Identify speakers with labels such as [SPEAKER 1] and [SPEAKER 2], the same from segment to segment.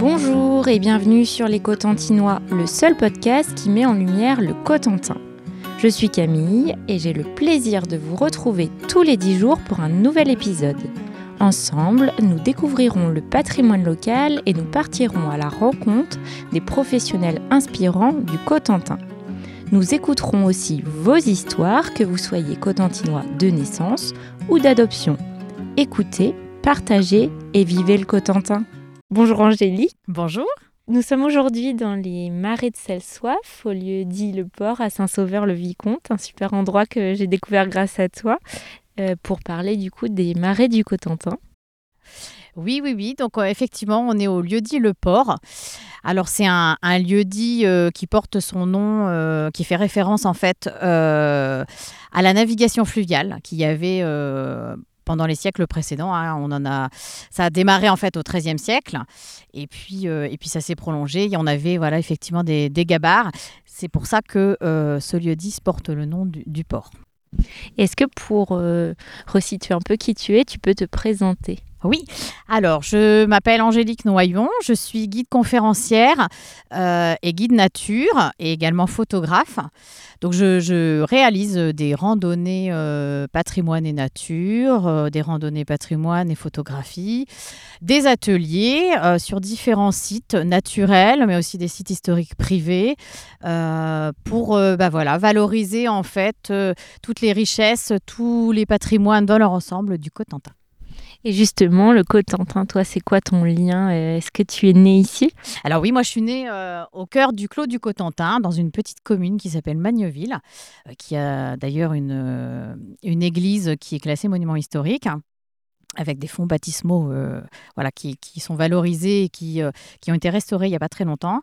[SPEAKER 1] Bonjour et bienvenue sur Les Cotentinois, le seul podcast qui met en lumière le Cotentin. Je suis Camille et j'ai le plaisir de vous retrouver tous les 10 jours pour un nouvel épisode. Ensemble, nous découvrirons le patrimoine local et nous partirons à la rencontre des professionnels inspirants du Cotentin. Nous écouterons aussi vos histoires, que vous soyez cotentinois de naissance ou d'adoption. Écoutez, partagez et vivez le Cotentin. Bonjour Angélique.
[SPEAKER 2] Bonjour.
[SPEAKER 1] Nous sommes aujourd'hui dans les marais de Celle-Soif, au lieu dit Le Port, à Saint-Sauveur-le-Vicomte, un super endroit que j'ai découvert grâce à toi, pour parler du coup des marais du Cotentin.
[SPEAKER 2] Oui. Donc, effectivement, on est au lieu-dit Le Port. Alors, c'est un lieu-dit qui porte son nom, qui fait référence en fait à la navigation fluviale qu'il y avait pendant les siècles précédents. Ça a démarré en fait au XIIIe siècle et puis ça s'est prolongé. Et on avait effectivement des gabarres. C'est pour ça que ce lieu-dit porte le nom du port.
[SPEAKER 1] Est-ce que pour resituer un peu qui tu es, tu peux te présenter ?
[SPEAKER 2] Oui, alors je m'appelle Angélique Noyon, je suis guide conférencière et guide nature et également photographe. Donc je réalise des randonnées patrimoine et nature, des randonnées patrimoine et photographie, des ateliers sur différents sites naturels, mais aussi des sites historiques privés pour valoriser en fait toutes les richesses, tous les patrimoines dans leur ensemble du Cotentin.
[SPEAKER 1] Et justement, le Cotentin, toi, c'est quoi ton lien ? Est-ce que tu es née ici ?
[SPEAKER 2] Alors oui, moi je suis née au cœur du Clos du Cotentin, dans une petite commune qui s'appelle Magneville, qui a d'ailleurs une église qui est classée monument historique, avec des fonds baptismaux qui sont valorisés et qui ont été restaurés il n'y a pas très longtemps.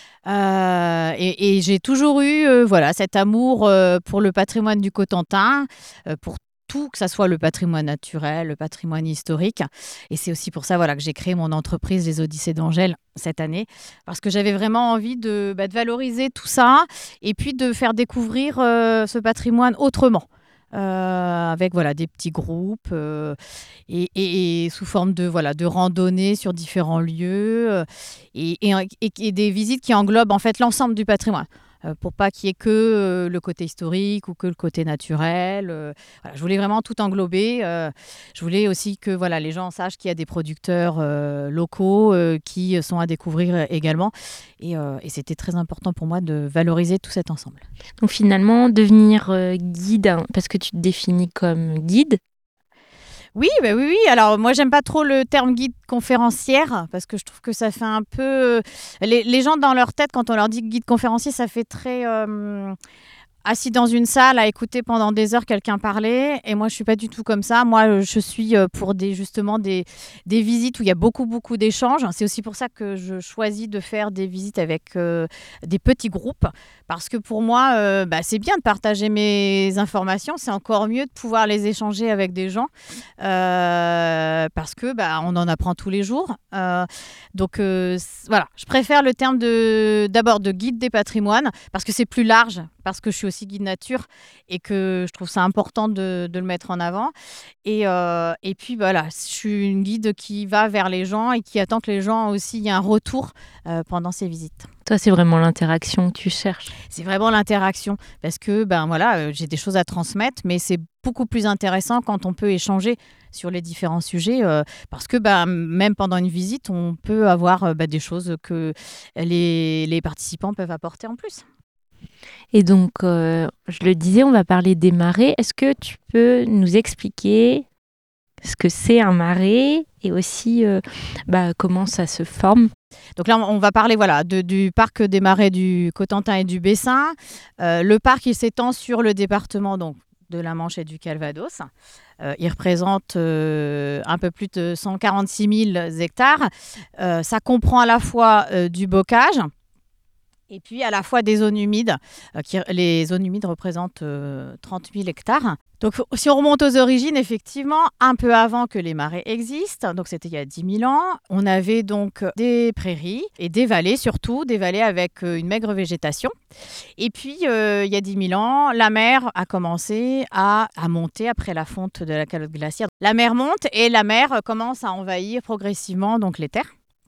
[SPEAKER 2] Et j'ai toujours eu cet amour pour le patrimoine du Cotentin, pour tout, que ça soit le patrimoine naturel, le patrimoine historique. Et c'est aussi pour ça que j'ai créé mon entreprise Les Odyssées d'Angèle cette année, parce que j'avais vraiment envie de valoriser tout ça et puis de faire découvrir ce patrimoine autrement. Avec des petits groupes et sous forme de randonnées sur différents lieux et des visites qui englobent en fait l'ensemble du patrimoine. Pour pas qu'il y ait que le côté historique ou que le côté naturel. Je voulais vraiment tout englober. Je voulais aussi que les gens sachent qu'il y a des producteurs locaux qui sont à découvrir également. Et c'était très important pour moi de valoriser tout cet ensemble.
[SPEAKER 1] Donc finalement, devenir guide, parce que tu te définis comme guide.
[SPEAKER 2] Oui. Alors, moi, j'aime pas trop le terme guide conférencière parce que je trouve que ça fait un peu... Les gens, dans leur tête, quand on leur dit guide conférencier, ça fait très... assis dans une salle à écouter pendant des heures quelqu'un parler. Et moi, je suis pas du tout comme ça. Moi, je suis pour des visites où il y a beaucoup d'échanges. C'est aussi pour ça que je choisis de faire des visites avec des petits groupes. Parce que pour moi, c'est bien de partager mes informations. C'est encore mieux de pouvoir les échanger avec des gens. Parce que on en apprend tous les jours. Je préfère le terme d'abord de guide des patrimoines parce que c'est plus large, parce que je suis aussi guide nature et que je trouve ça important de le mettre en avant. Et puis je suis une guide qui va vers les gens et qui attend que les gens aussi y aient un retour pendant ces visites.
[SPEAKER 1] Toi, c'est vraiment l'interaction que tu cherches.
[SPEAKER 2] C'est vraiment l'interaction parce que j'ai des choses à transmettre, mais c'est beaucoup plus intéressant quand on peut échanger sur les différents sujets parce que même pendant une visite, on peut avoir des choses que les participants peuvent apporter en plus.
[SPEAKER 1] Et donc, je le disais, on va parler des marais. Est-ce que tu peux nous expliquer ce que c'est un marais et aussi comment ça se forme ?
[SPEAKER 2] Donc là, on va parler du parc des marais du Cotentin et du Bessin. Le parc, il s'étend sur le département de la Manche et du Calvados. Il représente un peu plus de 146 000 hectares. Ça comprend à la fois du bocage et puis à la fois des zones humides. Les zones humides représentent 30 000 hectares. Donc si on remonte aux origines, effectivement, un peu avant que les marais existent, donc c'était il y a 10 000 ans, on avait donc des prairies et des vallées, surtout des vallées avec une maigre végétation. Et puis il y a 10 000 ans, la mer a commencé à monter après la fonte de la calotte glaciaire. La mer monte et la mer commence à envahir progressivement donc les terres.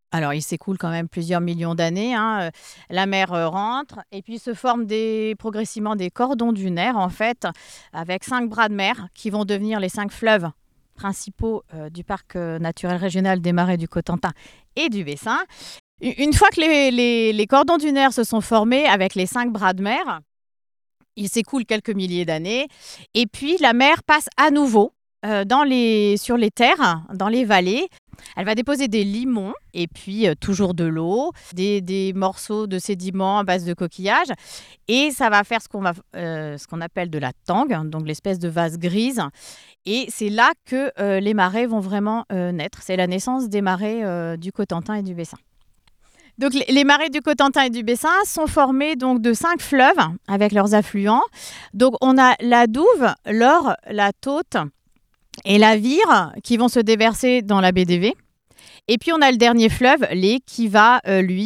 [SPEAKER 2] Alors, il s'écoule quand même plusieurs millions d'années. La mer rentre et puis se forment progressivement des cordons dunaires, en fait, avec 5 bras de mer qui vont devenir les 5 fleuves principaux du parc naturel régional des Marais du Cotentin et du Bessin. Une fois que les cordons dunaires se sont formés avec les 5 bras de mer, il s'écoule quelques milliers d'années et puis la mer passe à nouveau sur les terres, dans les vallées. Elle va déposer des limons et puis toujours de l'eau, des morceaux de sédiments à base de coquillages. Et ça va faire ce qu'on appelle de la tangue, donc l'espèce de vase grise. Et c'est là que les marais vont vraiment naître. C'est la naissance des marais du Cotentin et du Bessin. Donc les marais du Cotentin et du Bessin sont formés donc de 5 fleuves avec leurs affluents. Donc on a la Douve, l'Or, la Taute et la Vire qui vont se déverser dans la baie d'Évé. Et puis on a le dernier fleuve, l'Ée, qui va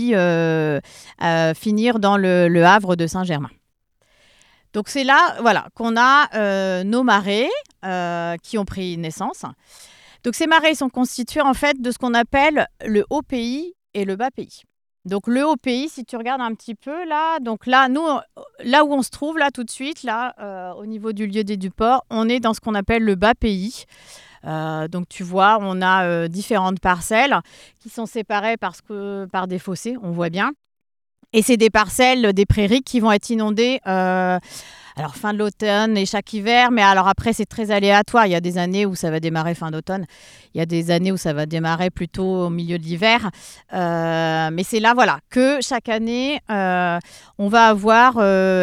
[SPEAKER 2] finir dans le Havre de Saint-Germain. Donc c'est là qu'on a nos marais qui ont pris naissance. Donc ces marais sont constitués en fait de ce qu'on appelle le haut pays et le bas pays. Donc le haut pays, si tu regardes un petit peu là, donc là, nous, là où on se trouve là tout de suite, là, au niveau du lieu-dit du port, on est dans ce qu'on appelle le bas pays. Donc tu vois, on a différentes parcelles qui sont séparées par des fossés, on voit bien. Et c'est des parcelles, des prairies qui vont être inondées alors fin de l'automne et chaque hiver, mais alors après c'est très aléatoire. Il y a des années où ça va démarrer fin d'automne, il y a des années où ça va démarrer plutôt au milieu de l'hiver. Mais c'est là que chaque année on va avoir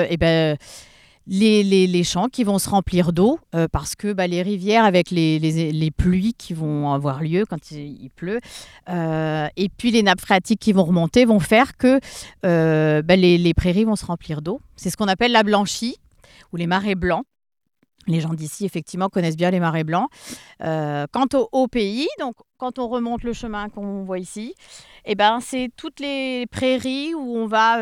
[SPEAKER 2] les champs qui vont se remplir d'eau parce que les rivières avec les pluies qui vont avoir lieu quand il pleut et puis les nappes phréatiques qui vont remonter vont faire que les prairies vont se remplir d'eau. C'est ce qu'on appelle la blanchie ou les marais blancs. Les gens d'ici, effectivement, connaissent bien les marais blancs. Quant au haut pays, donc quand on remonte le chemin qu'on voit ici, c'est toutes les prairies où on va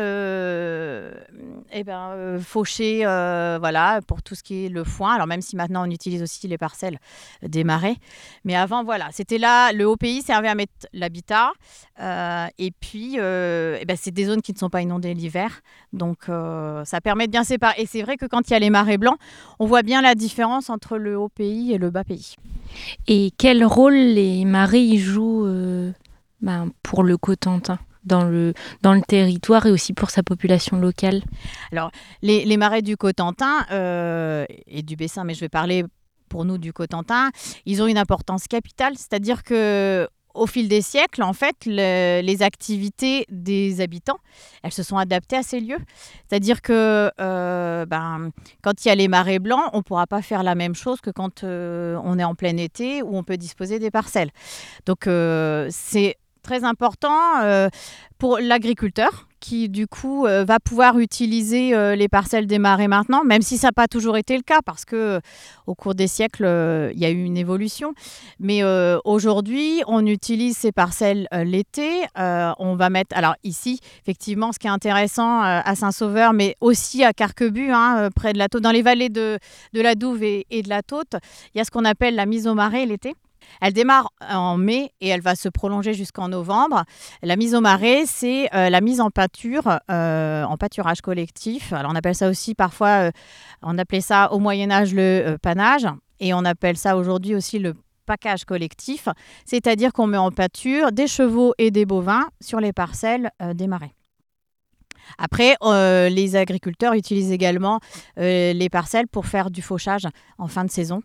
[SPEAKER 2] faucher pour tout ce qui est le foin. Alors même si maintenant on utilise aussi les parcelles des marais. Mais avant, c'était là, le haut pays servait à mettre l'habitat. Et puis, c'est des zones qui ne sont pas inondées l'hiver. Donc, ça permet de bien séparer. Et c'est vrai que quand il y a les marais blancs, on voit bien la différence entre le haut pays et le bas pays.
[SPEAKER 1] Et quel rôle les marais jouent pour le Cotentin dans le territoire et aussi pour sa population locale?
[SPEAKER 2] Alors, les marais du Cotentin et du Bessin, mais je vais parler pour nous du Cotentin, ils ont une importance capitale, c'est-à-dire que au fil des siècles, en fait, les activités des habitants, elles se sont adaptées à ces lieux. C'est-à-dire que quand il y a les marais blancs, on ne pourra pas faire la même chose que quand on est en plein été où on peut disposer des parcelles. Donc, c'est très important pour l'agriculteur qui, du coup, va pouvoir utiliser les parcelles des marais maintenant, même si ça n'a pas toujours été le cas, parce qu'au cours des siècles, il y a eu une évolution. Mais aujourd'hui, on utilise ces parcelles l'été. On va mettre... Alors ici, effectivement, ce qui est intéressant à Saint-Sauveur, mais aussi à Carquebus, près de la Taute, dans les vallées de la Douve et de la Taute, il y a ce qu'on appelle la mise au marais l'été. Elle démarre en mai et elle va se prolonger jusqu'en novembre. La mise au marais, c'est la mise en pâture, en pâturage collectif. Alors on appelle ça aussi parfois, on appelait ça au Moyen-Âge le panage et on appelle ça aujourd'hui aussi le package collectif. C'est-à-dire qu'on met en pâture des chevaux et des bovins sur les parcelles des marais. Après, les agriculteurs utilisent également les parcelles pour faire du fauchage en fin de saison,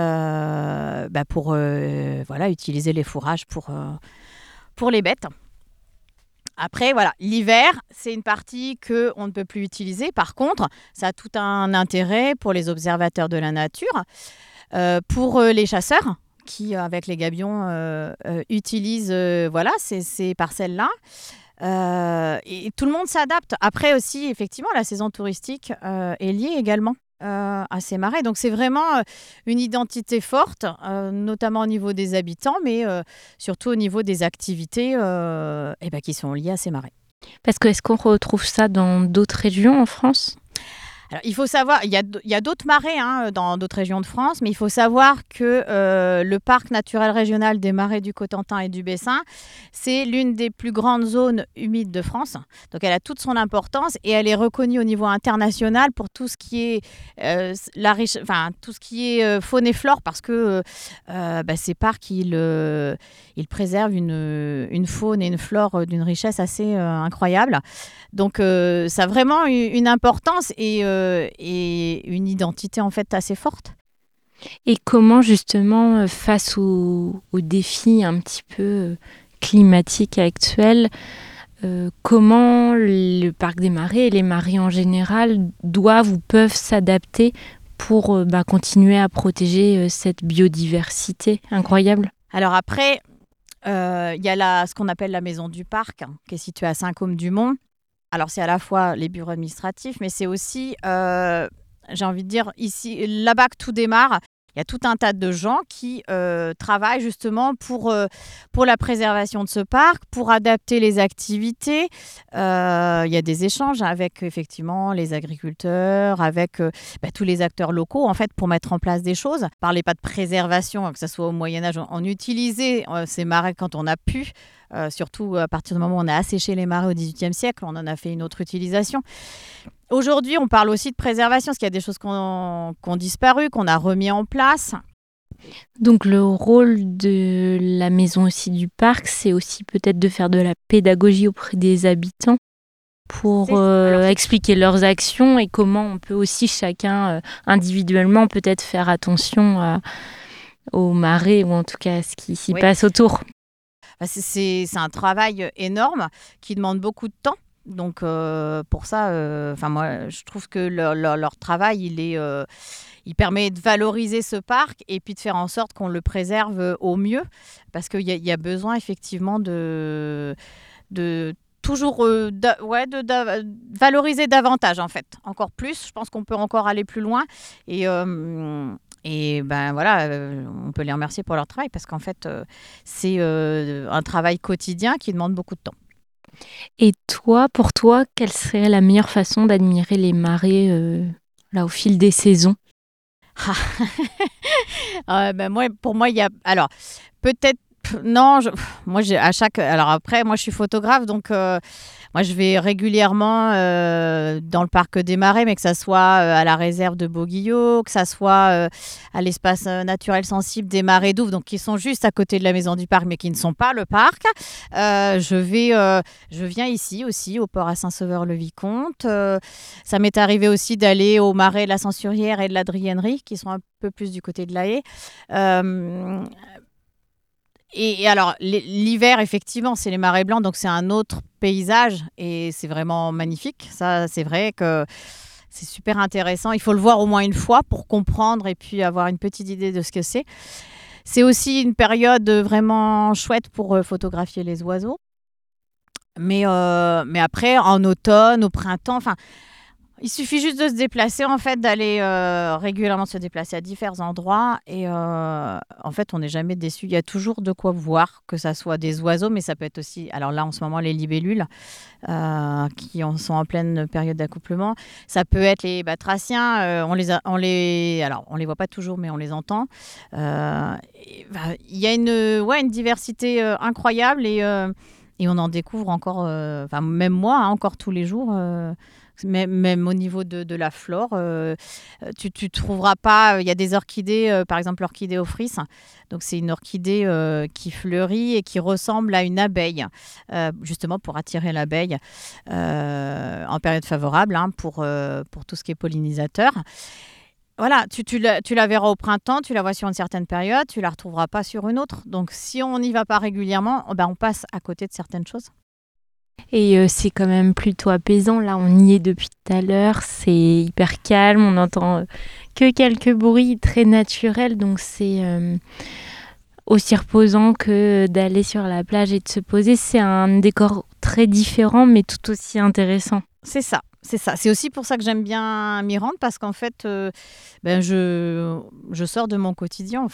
[SPEAKER 2] pour utiliser les fourrages pour les bêtes. Après, l'hiver, c'est une partie qu'on ne peut plus utiliser. Par contre, ça a tout un intérêt pour les observateurs de la nature, pour les chasseurs qui, avec les gabions, utilisent ces parcelles-là. Et tout le monde s'adapte. Après aussi, effectivement, la saison touristique est liée également à ces marais. Donc, c'est vraiment une identité forte, notamment au niveau des habitants, mais surtout au niveau des activités qui sont liées à ces marais.
[SPEAKER 1] Parce que est-ce qu'on retrouve ça dans d'autres régions en France ?
[SPEAKER 2] Alors, il faut savoir, il y a d'autres marais dans d'autres régions de France, mais il faut savoir que le parc naturel régional des marais du Cotentin et du Bessin, c'est l'une des plus grandes zones humides de France. Donc, elle a toute son importance et elle est reconnue au niveau international pour tout ce qui est tout ce qui est faune et flore, parce que ces parcs, ils préservent une faune et une flore d'une richesse assez incroyable. Donc, ça a vraiment une importance et une identité en fait assez forte.
[SPEAKER 1] Et comment justement, face aux défis un petit peu climatiques actuels, comment le parc des marais et les marais en général doivent ou peuvent s'adapter pour continuer à protéger cette biodiversité incroyable?
[SPEAKER 2] Alors après, il y a ce qu'on appelle la maison du parc, qui est située à Saint-Côme-du-Mont. Alors, c'est à la fois les bureaux administratifs, mais c'est aussi, j'ai envie de dire, ici, là-bas que tout démarre. Il y a tout un tas de gens qui travaillent justement pour la préservation de ce parc, pour adapter les activités. Il y a des échanges avec, effectivement, les agriculteurs, avec tous les acteurs locaux, en fait, pour mettre en place des choses. On ne parlait pas de préservation, que ce soit au Moyen-Âge. On utilisait ces marais quand on a pu. Surtout à partir du moment où on a asséché les marais au XVIIIe siècle, on en a fait une autre utilisation. Aujourd'hui, on parle aussi de préservation, parce qu'il y a des choses qui ont disparu, qu'on a remis en place.
[SPEAKER 1] Donc le rôle de la maison aussi du parc, c'est aussi peut-être de faire de la pédagogie auprès des habitants pour expliquer leurs actions et comment on peut aussi chacun individuellement peut-être faire attention aux marais ou en tout cas à ce qui s'y passe autour.
[SPEAKER 2] C'est un travail énorme qui demande beaucoup de temps. Donc, pour ça, moi, je trouve que leur travail, il permet de valoriser ce parc et puis de faire en sorte qu'on le préserve au mieux. Parce qu'il y a besoin, effectivement, de toujours de valoriser davantage, en fait. Encore plus. Je pense qu'on peut encore aller plus loin. Et on peut les remercier pour leur travail parce qu'en fait, c'est un travail quotidien qui demande beaucoup de temps.
[SPEAKER 1] Et toi, pour toi, quelle serait la meilleure façon d'admirer les marais au fil des saisons?
[SPEAKER 2] Pour moi, il y a... Alors, peut-être... Non, alors après, moi, je suis photographe, donc moi, je vais régulièrement dans le parc des Marais, mais que ça soit à la réserve de Beauguillot, que ça soit à l'espace naturel sensible des Marais d'Ouve, donc qui sont juste à côté de la maison du parc, mais qui ne sont pas le parc. Je viens ici aussi, au port à Saint-Sauveur-le-Vicomte. Ça m'est arrivé aussi d'aller aux Marais de la Censurière et de la Driennerie, qui sont un peu plus du côté de La Haye. Et alors, l'hiver, effectivement, c'est les marais blancs, donc c'est un autre paysage et c'est vraiment magnifique. Ça, c'est vrai que c'est super intéressant. Il faut le voir au moins une fois pour comprendre et puis avoir une petite idée de ce que c'est. C'est aussi une période vraiment chouette pour photographier les oiseaux. Mais après, en automne, au printemps, il suffit juste de se déplacer, en fait, d'aller régulièrement se déplacer à divers endroits. Et en fait, on n'est jamais déçu. Il y a toujours de quoi voir, que ça soit des oiseaux, mais ça peut être aussi... Alors là, en ce moment, les libellules qui sont en pleine période d'accouplement. Ça peut être les batraciens. On les voit pas toujours, mais on les entend. Il y a une diversité incroyable et on en découvre encore, même moi, encore tous les jours... Même au niveau de la flore, tu trouveras pas... Il y a des orchidées, par exemple l'orchidée Ophrys. Donc c'est une orchidée qui fleurit et qui ressemble à une abeille, justement pour attirer l'abeille en période favorable pour tout ce qui est pollinisateur. Voilà, tu la verras au printemps, tu la vois sur une certaine période, tu la retrouveras pas sur une autre. Donc si on n'y va pas régulièrement, on passe à côté de certaines choses.
[SPEAKER 1] Et c'est quand même plutôt apaisant. Là, on y est depuis tout à l'heure. C'est hyper calme. On n'entend que quelques bruits très naturels. Donc, c'est aussi reposant que d'aller sur la plage et de se poser. C'est un décor très différent, mais tout aussi intéressant.
[SPEAKER 2] C'est ça. C'est aussi pour ça que j'aime bien m'y rendre parce qu'en fait, je sors de mon quotidien en fait.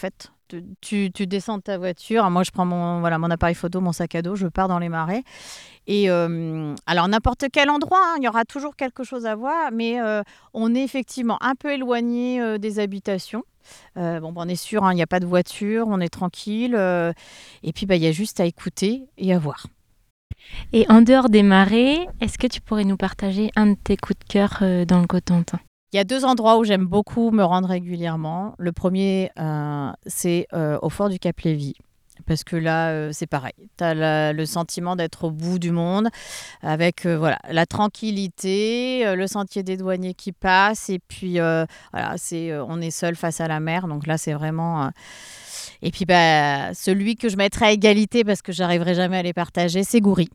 [SPEAKER 2] tu descends de ta voiture. Moi, je prends mon appareil photo, mon sac à dos, je pars dans les marais. Et alors, n'importe quel endroit, il y aura toujours quelque chose à voir, mais on est effectivement un peu éloigné des habitations. On est sûr, il n'y a pas de voiture, on est tranquille. Et puis, il y a juste à écouter et à voir.
[SPEAKER 1] Et en dehors des marais, est-ce que tu pourrais nous partager un de tes coups de cœur dans le Cotentin ?
[SPEAKER 2] Il y a 2 endroits où j'aime beaucoup me rendre régulièrement. Le premier, c'est au fort du Cap-Lévy. Parce que là, c'est pareil. Tu as le sentiment d'être au bout du monde, avec la tranquillité, le sentier des douaniers qui passe. Et puis, on est seul face à la mer. Donc là, c'est vraiment... Et puis, celui que je mettrais à égalité, parce que j'arriverai jamais à les partager, c'est Goury.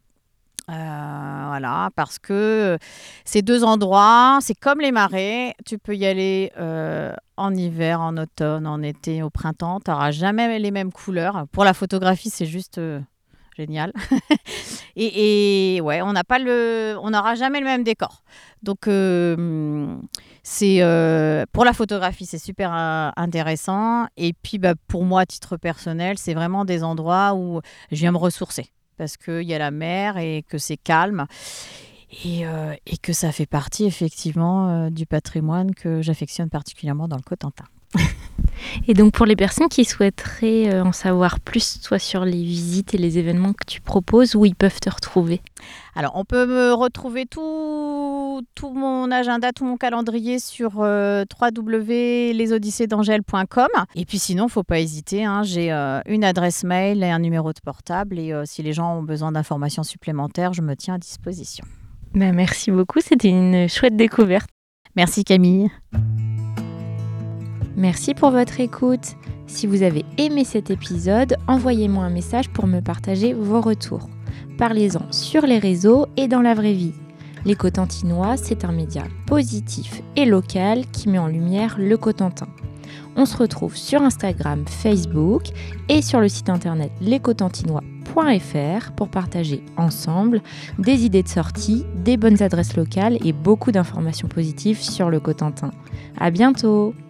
[SPEAKER 2] Parce que ces 2 endroits, c'est comme les marais. Tu peux y aller en hiver, en automne, en été, au printemps. Tu n'auras jamais les mêmes couleurs. Pour la photographie, c'est juste génial. et on n'aura jamais le même décor. Donc, pour la photographie, c'est super intéressant. Et puis, pour moi, à titre personnel, c'est vraiment des endroits où je viens me ressourcer. Parce qu'il y a la mer et que c'est calme et que ça fait partie effectivement du patrimoine que j'affectionne particulièrement dans le Cotentin.
[SPEAKER 1] Et donc pour les personnes qui souhaiteraient en savoir plus, soit sur les visites et les événements que tu proposes, où ils peuvent te retrouver ?
[SPEAKER 2] Alors on peut me retrouver tout mon agenda, tout mon calendrier sur www.lesodysseesdangèle.com. Et puis sinon, il ne faut pas hésiter, j'ai une adresse mail et un numéro de portable. Et si les gens ont besoin d'informations supplémentaires, je me tiens à disposition.
[SPEAKER 1] Merci beaucoup, c'était une chouette découverte.
[SPEAKER 2] Merci Camille.
[SPEAKER 1] Merci pour votre écoute. Si vous avez aimé cet épisode, envoyez-moi un message pour me partager vos retours. Parlez-en sur les réseaux et dans la vraie vie. Les Cotentinois, c'est un média positif et local qui met en lumière le Cotentin. On se retrouve sur Instagram, Facebook et sur le site internet lescotentinois.fr pour partager ensemble des idées de sortie, des bonnes adresses locales et beaucoup d'informations positives sur le Cotentin. À bientôt!